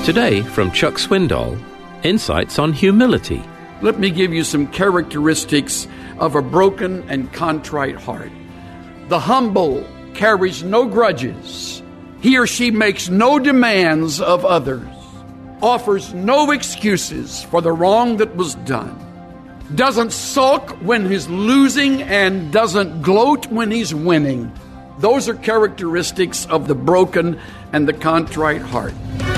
Today, from Chuck Swindoll, insights on humility. Let me give you some characteristics of a broken and contrite heart. The humble carries no grudges. He or she makes no demands of others, offers no excuses for the wrong that was done, doesn't sulk when he's losing, and doesn't gloat when he's winning. Those are characteristics of the broken and the contrite heart.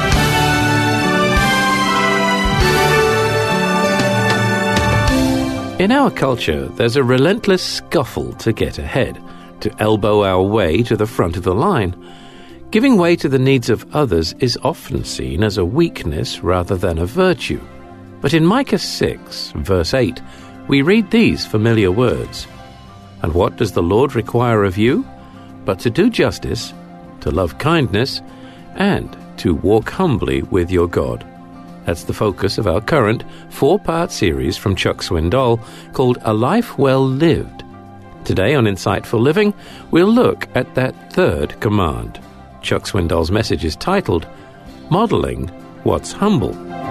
In our culture, there's a relentless scuffle to get ahead, to elbow our way to the front of the line. Giving way to the needs of others is often seen as a weakness rather than a virtue. But in Micah 6, verse 8, we read these familiar words. And what does the Lord require of you? But to do justice, to love kindness, and to walk humbly with your God. That's the focus of our current 4-part series from Chuck Swindoll called A Life Well Lived. Today on Insightful Living, we'll look at that third command. Chuck Swindoll's message is titled, Modeling What's Humble.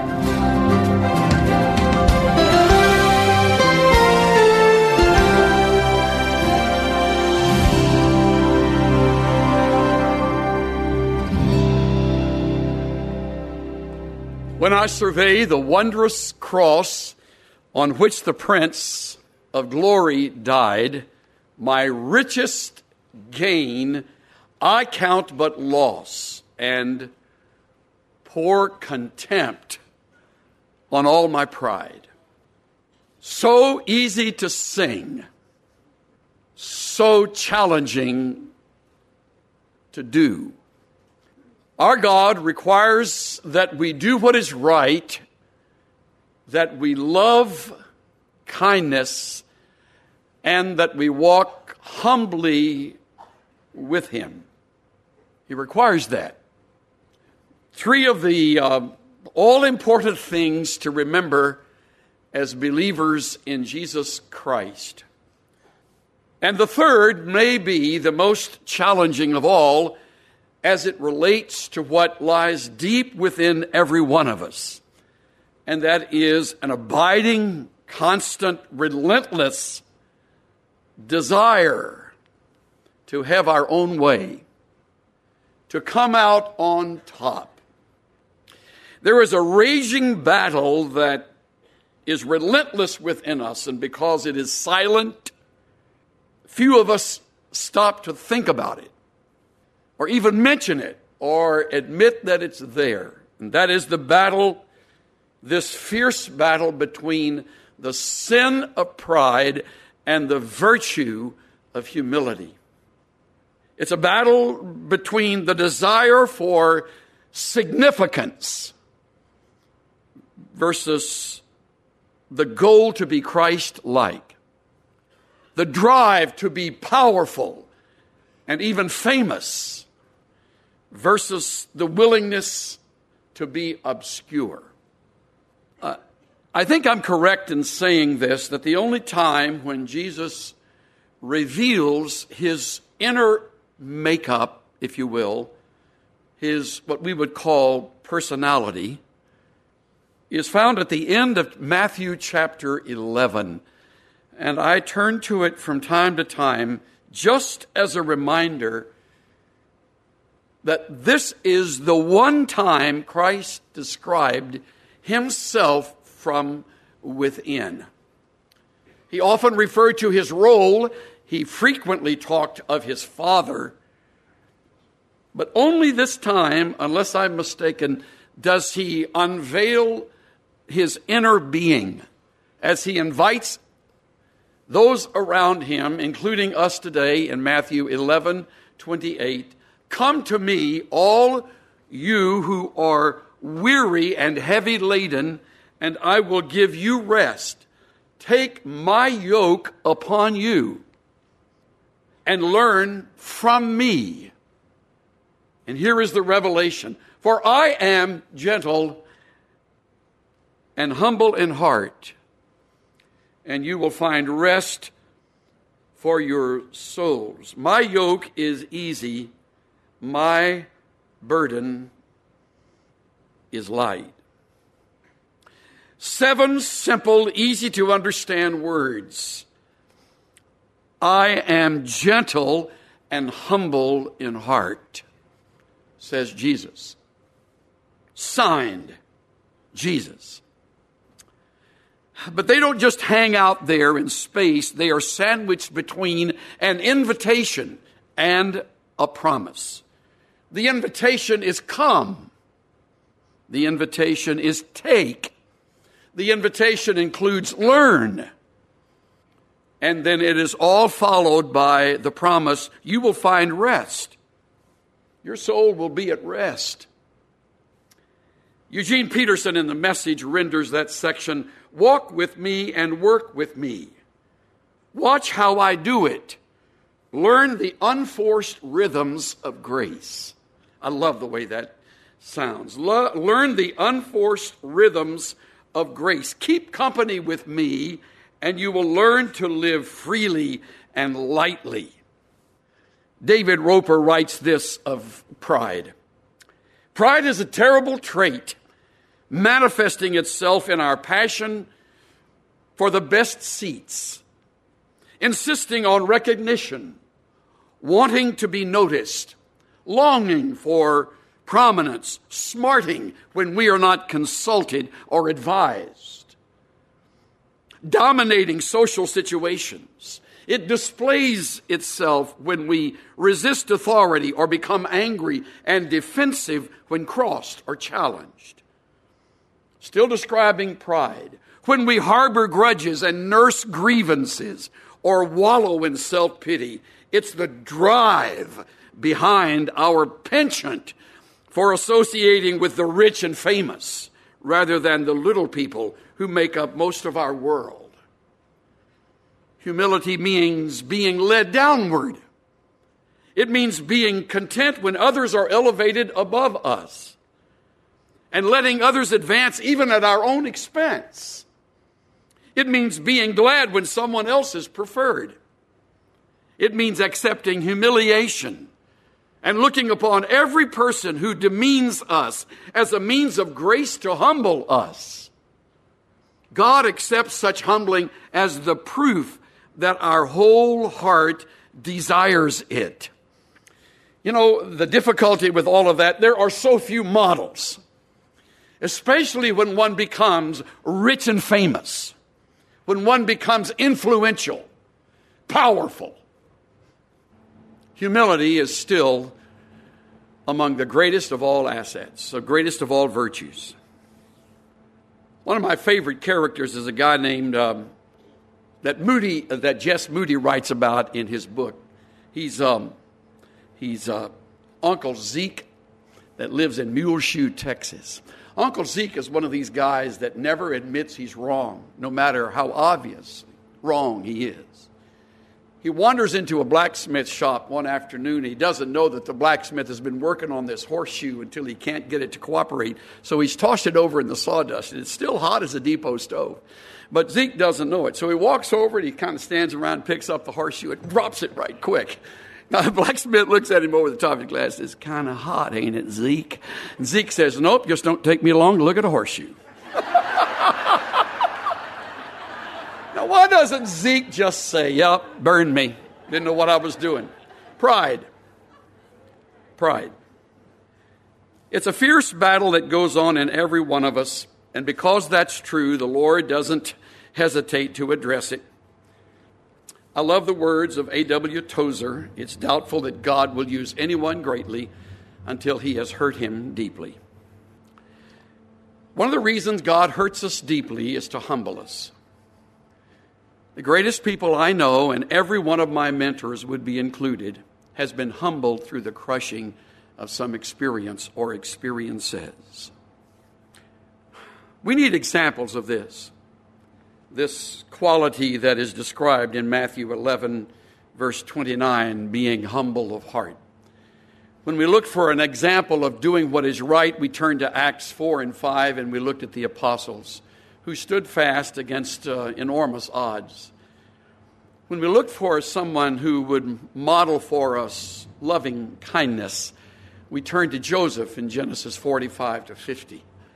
When I survey the wondrous cross on which the Prince of Glory died, my richest gain I count but loss, and pour contempt on all my pride. So easy to sing, so challenging to do. Our God requires that we do what is right, that we love kindness, and that we walk humbly with Him. He requires that. 3 of the all-important things to remember as believers in Jesus Christ. And the third may be the most challenging of all, as it relates to what lies deep within every one of us. And that is an abiding, constant, relentless desire to have our own way, to come out on top. There is a raging battle that is relentless within us, and because it is silent, few of us stop to think about it, or even mention it, or admit that it's there. And that is the battle, this fierce battle between the sin of pride and the virtue of humility. It's a battle between the desire for significance versus the goal to be Christ-like, the drive to be powerful and even famous, versus the willingness to be obscure. I think I'm correct in saying this, that the only time when Jesus reveals his inner makeup, if you will, his what we would call personality, is found at the end of Matthew chapter 11. And I turn to it from time to time just as a reminder that this is the one time Christ described himself from within. He often referred to his role. He frequently talked of his Father. But only this time, unless I'm mistaken, does he unveil his inner being as he invites those around him, including us today in Matthew 11:28, "Come to me, all you who are weary and heavy laden, and I will give you rest. Take my yoke upon you and learn from me." And here is the revelation. "For I am gentle and humble in heart, and you will find rest for your souls. My yoke is easy, my burden is light. 7 simple, easy to understand words. I am gentle and humble in heart, says Jesus. Signed, Jesus. But they don't just hang out there in space. They are sandwiched between an invitation and a promise. The invitation is come. The invitation is take. The invitation includes learn. And then it is all followed by the promise, you will find rest. Your soul will be at rest. Eugene Peterson in The Message renders that section, walk with me and work with me. Watch how I do it. Learn the unforced rhythms of grace. I love the way that sounds. Learn the unforced rhythms of grace. Keep company with me, and you will learn to live freely and lightly. David Roper writes this of pride. Pride is a terrible trait, manifesting itself in our passion for the best seats, insisting on recognition, wanting to be noticed, longing for prominence, smarting when we are not consulted or advised, dominating social situations. It displays itself when we resist authority or become angry and defensive when crossed or challenged. Still describing pride, when we harbor grudges and nurse grievances or wallow in self-pity. It's the drive behind our penchant for associating with the rich and famous rather than the little people who make up most of our world. Humility means being led downward. It means being content when others are elevated above us and letting others advance even at our own expense. It means being glad when someone else is preferred. It means accepting humiliation and looking upon every person who demeans us as a means of grace to humble us. God accepts such humbling as the proof that our whole heart desires it. You know, the difficulty with all of that, there are so few models, especially when one becomes rich and famous, when one becomes influential, powerful. Humility is still among the greatest of all assets, the greatest of all virtues. One of my favorite characters is a guy named that Jess Moody writes about in his book. He's Uncle Zeke that lives in Muleshoe, Texas. Uncle Zeke is one of these guys that never admits he's wrong, no matter how obvious wrong he is. He wanders into a blacksmith shop one afternoon. He doesn't know that the blacksmith has been working on this horseshoe until he can't get it to cooperate. So he's tossed it over in the sawdust, and it's still hot as a depot stove. But Zeke doesn't know it. So he walks over and he kind of stands around, picks up the horseshoe, and drops it right quick. Now the blacksmith looks at him over the top of his glass and says, "Kind of hot, ain't it, Zeke?" And Zeke says, "Nope, just don't take me long to look at a horseshoe." Now, why doesn't Zeke just say, "Yep, burned me. Didn't know what I was doing"? Pride. Pride. It's a fierce battle that goes on in every one of us. And because that's true, the Lord doesn't hesitate to address it. I love the words of A.W. Tozer. It's doubtful that God will use anyone greatly until he has hurt him deeply. One of the reasons God hurts us deeply is to humble us. The greatest people I know, and every one of my mentors would be included, has been humbled through the crushing of some experience or experiences. We need examples of this quality that is described in Matthew 11, verse 29, being humble of heart. When we look for an example of doing what is right, we turn to Acts 4 and 5, and we looked at the apostles who stood fast against enormous odds. When we look for someone who would model for us loving kindness, we turn to Joseph in Genesis 45 to 50.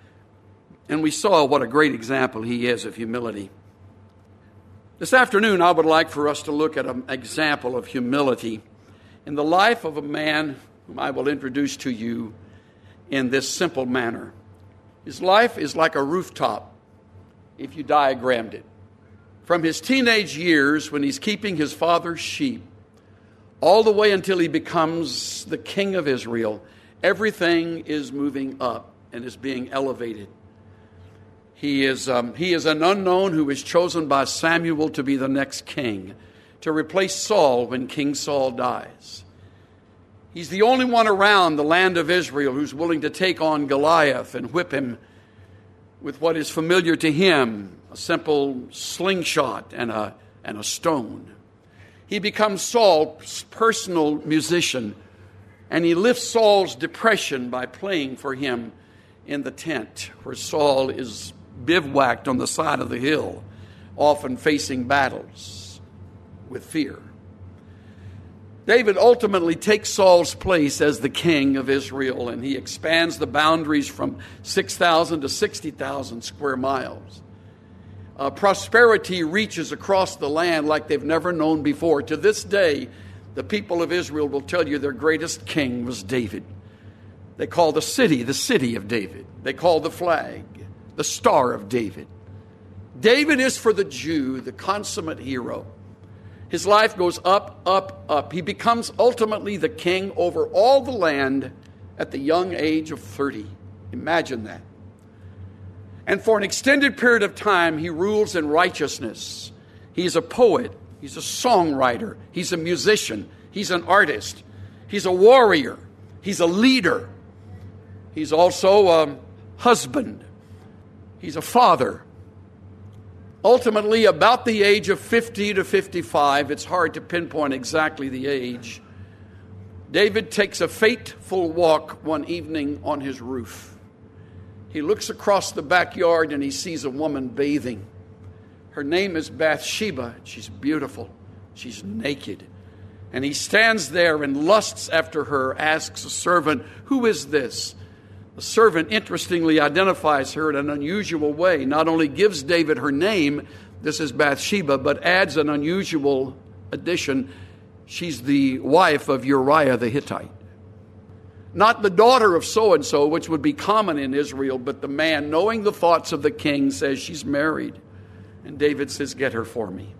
And we saw what a great example he is of humility. This afternoon, I would like for us to look at an example of humility in the life of a man whom I will introduce to you in this simple manner. His life is like a rooftop, if you diagrammed it. From his teenage years, when he's keeping his father's sheep, all the way until he becomes the king of Israel, everything is moving up and is being elevated. He is an unknown who is chosen by Samuel to be the next king, to replace Saul when King Saul dies. He's the only one around the land of Israel who's willing to take on Goliath and whip him with what is familiar to him, a simple slingshot and a stone. He becomes Saul's personal musician, and he lifts Saul's depression by playing for him in the tent where Saul is bivouacked on the side of the hill, often facing battles with fear. David ultimately takes Saul's place as the king of Israel, and he expands the boundaries from 6,000 to 60,000 square miles. Prosperity reaches across the land like they've never known before. To this day, the people of Israel will tell you their greatest king was David. They call the city of David. They call the flag the Star of David. David is for the Jew the consummate hero. His life goes up, up, up. He becomes ultimately the king over all the land at the young age of 30. Imagine that. And for an extended period of time, he rules in righteousness. He's a poet. He's a songwriter. He's a musician. He's an artist. He's a warrior. He's a leader. He's also a husband. He's a father. Ultimately, about the age of 50 to 55, it's hard to pinpoint exactly the age, David takes a fateful walk one evening on his roof. He looks across the backyard and he sees a woman bathing. Her name is Bathsheba. She's beautiful. She's naked. And he stands there and lusts after her, asks a servant, "Who is this?" The servant, interestingly, identifies her in an unusual way. Not only gives David her name, this is Bathsheba, but adds an unusual addition. She's the wife of Uriah the Hittite. Not the daughter of so-and-so, which would be common in Israel, but the man, knowing the thoughts of the king, says she's married. And David says, "Get her for me."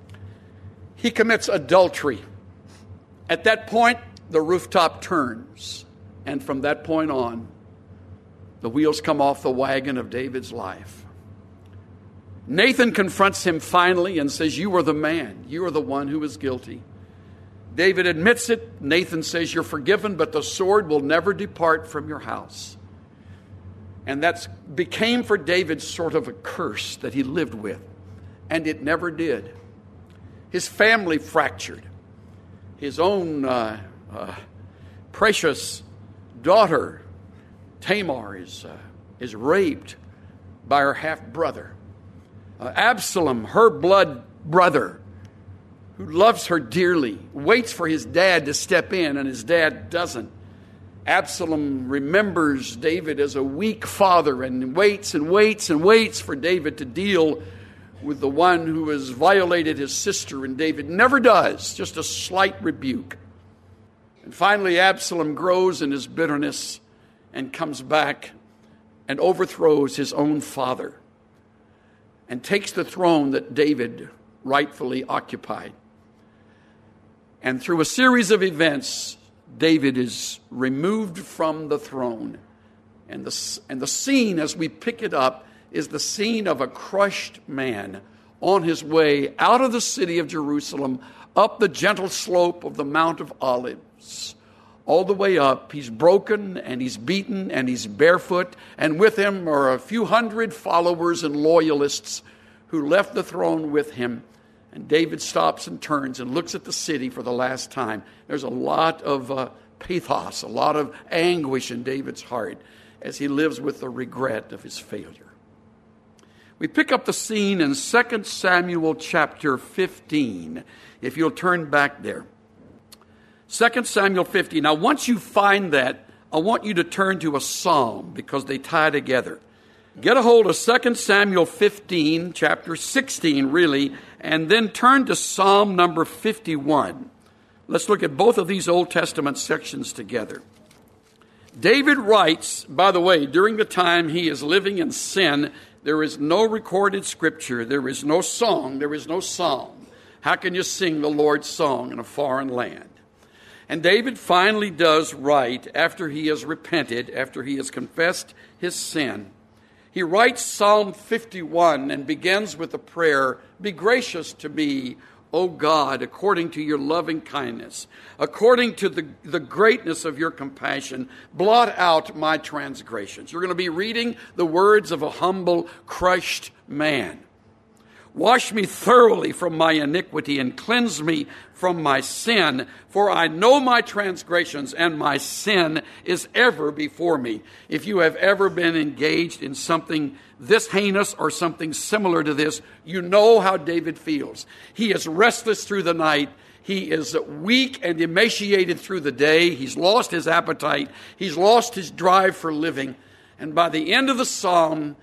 He commits adultery. At that point, the rooftop turns. And from that point on, the wheels come off the wagon of David's life. Nathan confronts him finally and says, "You are the man. You are the one who is guilty." David admits it. Nathan says, "You're forgiven, but the sword will never depart from your house." And that became for David sort of a curse that he lived with. And it never did. His family fractured. His own precious daughter, Tamar, is raped by her half-brother. Absalom, her blood brother, who loves her dearly, waits for his dad to step in, and his dad doesn't. Absalom remembers David as a weak father and waits and waits and waits for David to deal with the one who has violated his sister, and David never does, just a slight rebuke. And finally, Absalom grows in his bitterness and comes back and overthrows his own father and takes the throne that David rightfully occupied. And through a series of events, David is removed from the throne. And the scene, as we pick it up, is the scene of a crushed man on his way out of the city of Jerusalem, up the gentle slope of the Mount of Olives. All the way up, he's broken and he's beaten and he's barefoot. And with him are a few hundred followers and loyalists who left the throne with him. And David stops and turns and looks at the city for the last time. There's a lot of pathos, a lot of anguish in David's heart as he lives with the regret of his failure. We pick up the scene in 2 Samuel chapter 15, if you'll turn back there. 2 Samuel 15. Now, once you find that, I want you to turn to a psalm because they tie together. Get a hold of 2 Samuel 15, chapter 16, really, and then turn to Psalm number 51. Let's look at both of these Old Testament sections together. David writes, by the way, during the time he is living in sin, there is no recorded scripture, there is no song, there is no psalm. How can you sing the Lord's song in a foreign land? And David finally does write, after he has repented, after he has confessed his sin. He writes Psalm 51 and begins with a prayer, "Be gracious to me, O God, according to your loving kindness, according to the greatness of your compassion, blot out my transgressions." You're going to be reading the words of a humble, crushed man. "Wash me thoroughly from my iniquity and cleanse me from my sin, for I know my transgressions and my sin is ever before me." If you have ever been engaged in something this heinous or something similar to this, you know how David feels. He is restless through the night. He is weak and emaciated through the day. He's lost his appetite. He's lost his drive for living. And by the end of the psalm,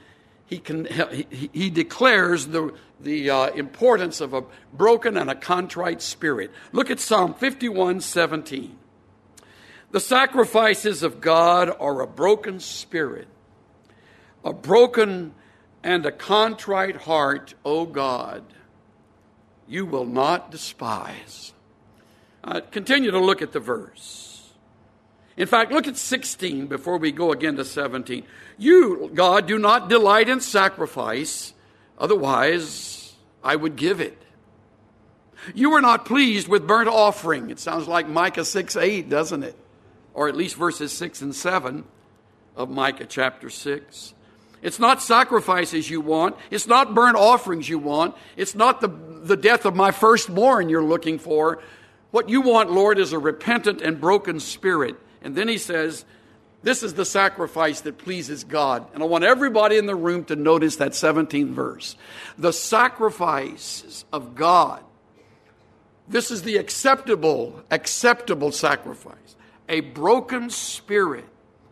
he declares the importance of a broken and a contrite spirit. Look at Psalm 51:17. "The sacrifices of God are a broken spirit, a broken and a contrite heart, O God, you will not despise." Continue to look at the verse. In fact, look at 16 before we go again to 17. "You, God, do not delight in sacrifice, otherwise I would give it. You are not pleased with burnt offering." It sounds like Micah 6:8, doesn't it? Or at least verses 6 and 7 of Micah chapter 6. It's not sacrifices you want. It's not burnt offerings you want. It's not the death of my firstborn you're looking for. What you want, Lord, is a repentant and broken spirit. And then he says, this is the sacrifice that pleases God. And I want everybody in the room to notice that 17th verse. The sacrifices of God. This is the acceptable sacrifice. A broken spirit,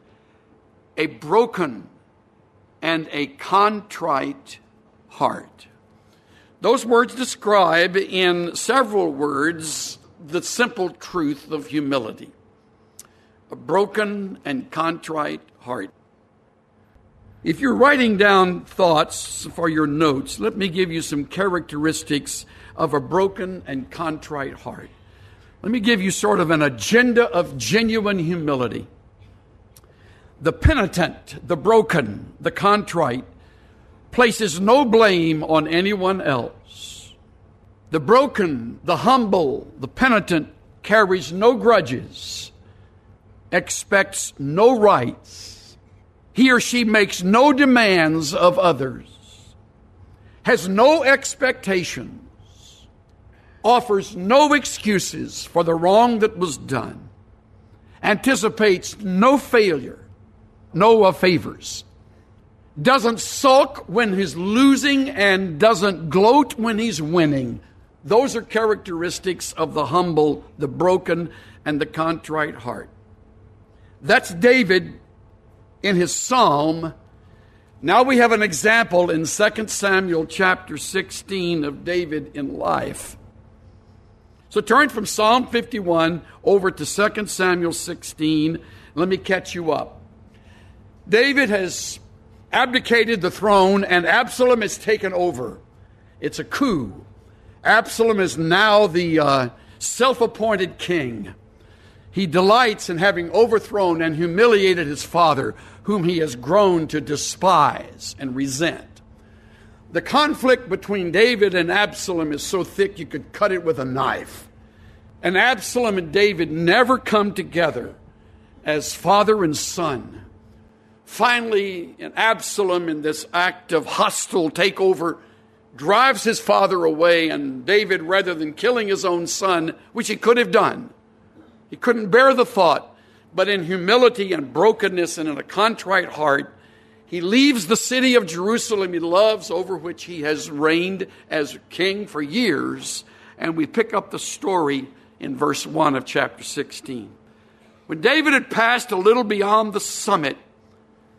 a broken and a contrite heart. Those words describe in several words the simple truth of humility. A broken and contrite heart. If you're writing down thoughts for your notes, let me give you some characteristics of a broken and contrite heart. Let me give you sort of an agenda of genuine humility. The penitent, the broken, the contrite, places no blame on anyone else. The broken, the humble, the penitent carries no grudges, expects no rights. He or she makes no demands of others, has no expectations, offers no excuses for the wrong that was done, anticipates no failure, no favors, doesn't sulk when he's losing and doesn't gloat when he's winning. Those are characteristics of the humble, the broken, and the contrite heart. That's David in his psalm. Now we have an example in 2 Samuel chapter 16 of David in life. So turn from Psalm 51 over to 2 Samuel 16. Let me catch you up. David has abdicated the throne and Absalom is taken over. It's a coup. Absalom is now the self-appointed king. He delights in having overthrown and humiliated his father, whom he has grown to despise and resent. The conflict between David and Absalom is so thick you could cut it with a knife. And Absalom and David never come together as father and son. Finally, Absalom, in this act of hostile takeover, drives his father away, and David, rather than killing his own son, which he could have done, he couldn't bear the thought, but in humility and brokenness and in a contrite heart, he leaves the city of Jerusalem he loves, over which he has reigned as king for years, and we pick up the story in verse 1 of chapter 16. When David had passed a little beyond the summit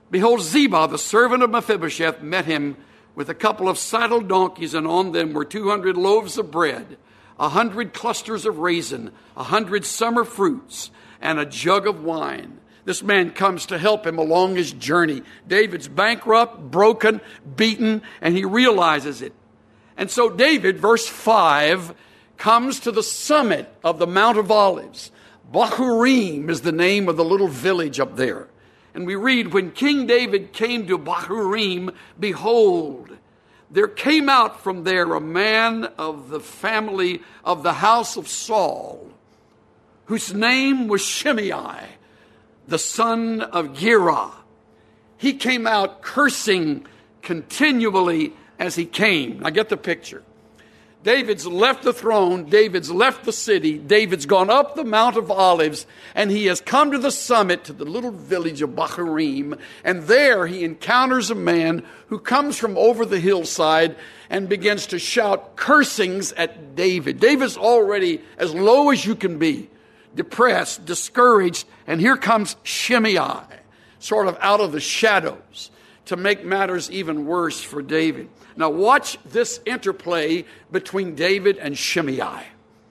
Behold, Ziba, the servant of Mephibosheth, met him with a couple of saddled donkeys, and on them were 200 loaves of bread, 100 clusters of raisin, 100 summer fruits, and a jug of wine. This man comes to help him along his journey. David's bankrupt, broken, beaten, and he realizes it. And so David, verse 5, comes to the summit of the Mount of Olives. Bahurim is the name of the little village up there. And we read, when King David came to Bahurim, behold, there came out from there a man of the family of the house of Saul, whose name was Shimei, the son of Gera. He came out cursing continually as he came. Now get the picture. David's left the throne. David's left the city. David's gone up the Mount of Olives, and he has come to the summit, to the little village of Bahurim. And there he encounters a man who comes from over the hillside and begins to shout cursings at David. David's already as low as you can be, depressed, discouraged. And here comes Shimei, sort of out of the shadows, to make matters even worse for David. Now watch this interplay between David and Shimei.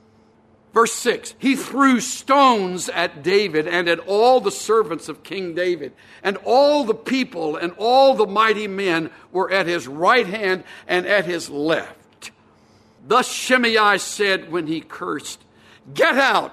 Verse 6, he threw stones at David and at all the servants of King David, and all the people and all the mighty men were at his right hand and at his left. Thus Shimei said when he cursed, get out,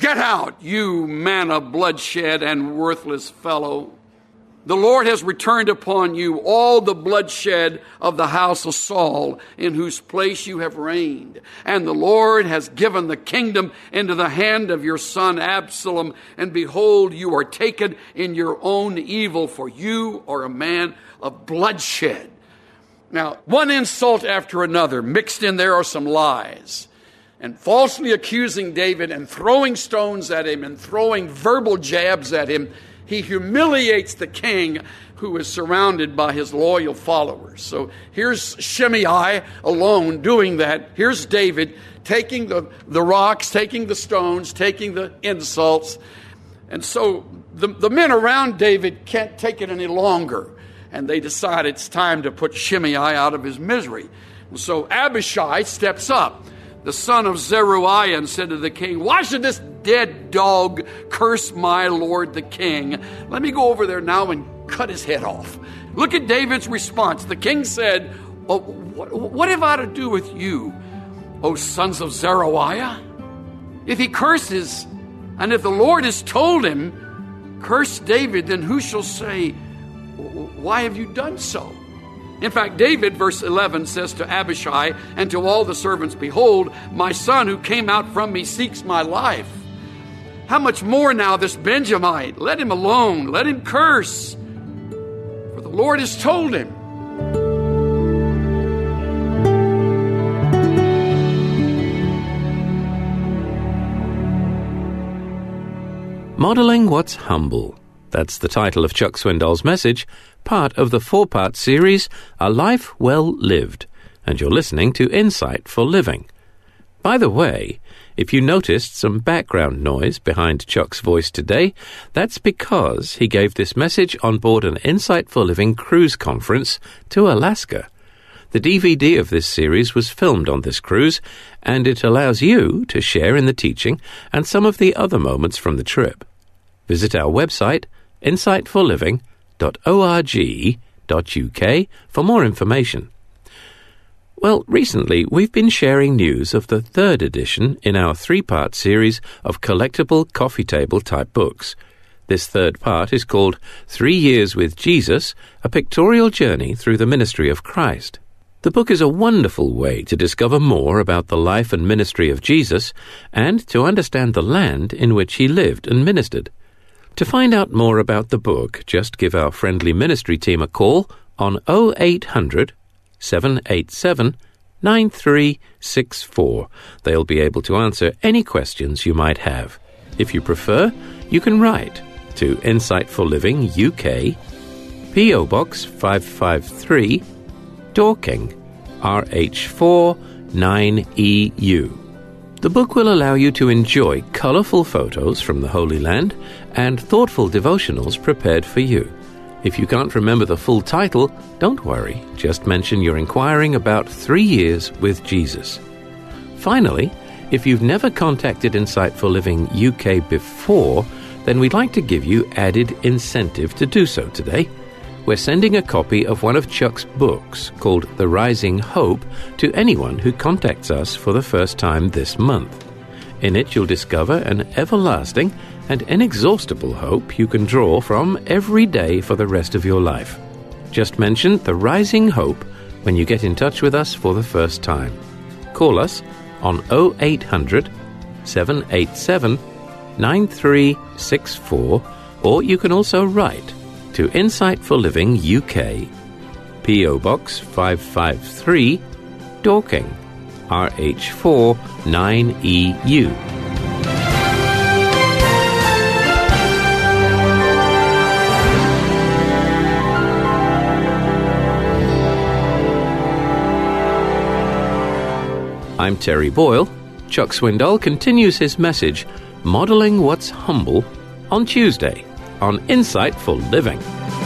you man of bloodshed and worthless fellow. The Lord has returned upon you all the bloodshed of the house of Saul, in whose place you have reigned. And the Lord has given the kingdom into the hand of your son Absalom. And behold, you are taken in your own evil, for you are a man of bloodshed. Now, one insult after another. Mixed in there are some lies. And falsely accusing David and throwing stones at him and throwing verbal jabs at him, he humiliates the king, who is surrounded by his loyal followers. So here's Shimei alone doing that. Here's David taking the rocks, taking the stones, taking the insults. And so the men around David can't take it any longer. And they decide it's time to put Shimei out of his misery. And so Abishai steps up, the son of Zeruiah, and said to the king, why should this dead dog curse my lord the king? Let me go over there now and cut his head off. Look at David's response. The king said, what have I to do with you, O sons of Zeruiah? If he curses, and if the Lord has told him, curse David, then who shall say, why have you done so? In fact, David, verse 11, says to Abishai and to all the servants, behold, my son who came out from me seeks my life. How much more now this Benjamite? Let him alone. Let him curse. For the Lord has told him. Modeling What's Humble. That's the title of Chuck Swindoll's message, part of the 4-part series, A Life Well Lived, and you're listening to Insight for Living. By the way, if you noticed some background noise behind Chuck's voice today, that's because he gave this message on board an Insight for Living cruise conference to Alaska. The DVD of this series was filmed on this cruise, and it allows you to share in the teaching and some of the other moments from the trip. Visit our website, insightforliving.org.uk, for more information. Well, recently we've been sharing news of the 3rd edition in our 3-part series of collectible coffee table type books. This 3rd part is called 3 Years with Jesus, a pictorial journey through the ministry of Christ. The book is a wonderful way to discover more about the life and ministry of Jesus and to understand the land in which he lived and ministered. To find out more about the book, just give our friendly ministry team a call on 0800 787 9364. They'll be able to answer any questions you might have. If you prefer, you can write to Insight for Living UK, P.O. Box 553, Dorking, RH4 9EU. The book will allow you to enjoy colorful photos from the Holy Land and thoughtful devotionals prepared for you. If you can't remember the full title, don't worry. Just mention you're inquiring about 3 years with Jesus. Finally, if you've never contacted Insight for Living UK before, then we'd like to give you added incentive to do so today. We're sending a copy of one of Chuck's books called The Rising Hope to anyone who contacts us for the first time this month. In it, you'll discover an everlasting and inexhaustible hope you can draw from every day for the rest of your life. Just mention The Rising Hope when you get in touch with us for the first time. Call us on 0800 787 9364, or you can also write to Insight for Living UK, P.O. Box 553, Dorking, RH4 9EU. I'm Terry Boyle. Chuck Swindoll continues his message, Modeling What's Humble, on Tuesday on Insight for Living.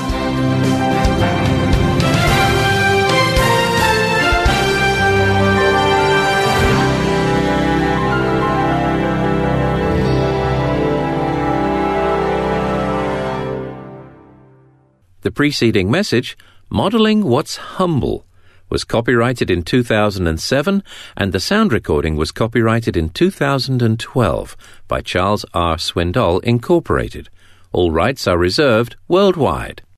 The preceding message, Modeling What's Humble, was copyrighted in 2007, and the sound recording was copyrighted in 2012 by Charles R. Swindoll, Incorporated. All rights are reserved worldwide.